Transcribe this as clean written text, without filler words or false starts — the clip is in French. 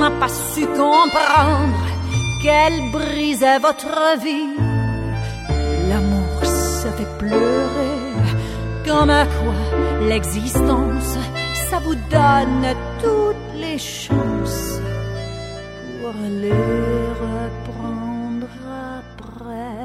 n'a pas su comprendre qu'elle brisait votre vie. L'amour, ça fait pleurer, comme à quoi l'existence, ça vous donne toutes les chances pour les reprendre après.